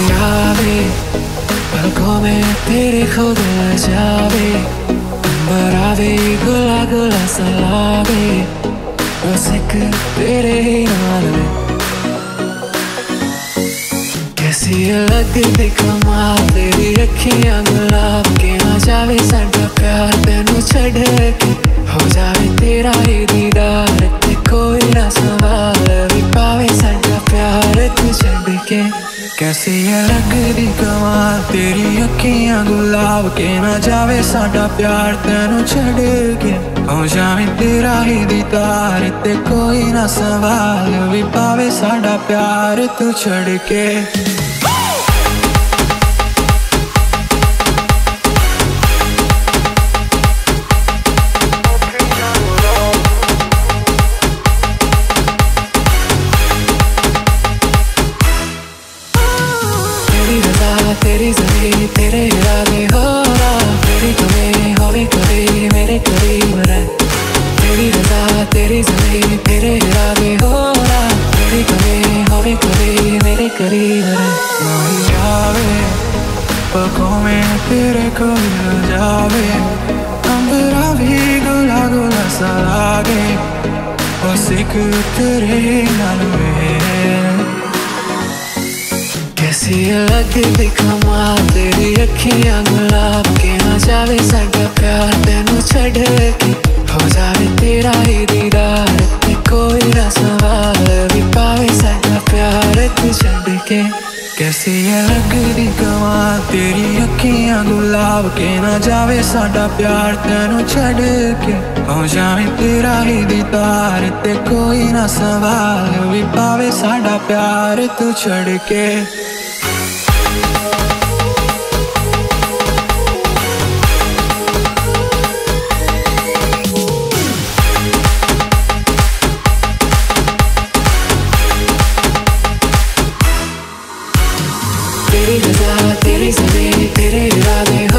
माही आवे पलकों में तेरे खुद जावे, बरावे गुला गुला सा लागे, बस एक तेरे ही नाल में। कैसी लगदी कमाल तेरी अखियां गुलाब के, ना जावे साडा प्यार तेनू छड़ के, हो जावे तेरा ही दीदार ते कोई ना सवाल भी पावे साडा प्यार तू छड़ के। कैसी लगदी कमाल तेरी अखियां गुलाब के, ना जावे साडा प्यार तेनू छड़ के, हो जावे तेरा ही दीदार ते कोई ना सवाल भी पावे साडा प्यार तू छड़ के। तेरी ज़मीं तेरे इरादे हो रहा, तेरी तुम्हें होवे कभी मेरे करीब रह। तेरी रज़ा तेरी ज़मीं तेरे इरादे हो रहा, तेरी तुम्हें होवे कभी मेरे करीब रह। माही आवे पलकों में तेरे कोई जावे, अंबरा भी गुला गुला सा लागे, बस एक तेरे नाल में। कैसी लगदी कमाल तेरी अखियां गुलाब के, ना जावे साडा प्यार तेनू छड़ के, हो जावे तेरा ही दीदार ते कोई ना सवाल भी पावे साडा प्यार तू छड़ के। कैसी लगदी कमाल तेरी अखियां गुलाब के, ना जावे साडा प्यार तेनू छड़ के, हो जावे तेरा ही दीदार ते कोई ना सवाल भी पावे साडा प्यार तू छड़ के। तेरी रज़ा तेरी ज़मीं तेरे इरादे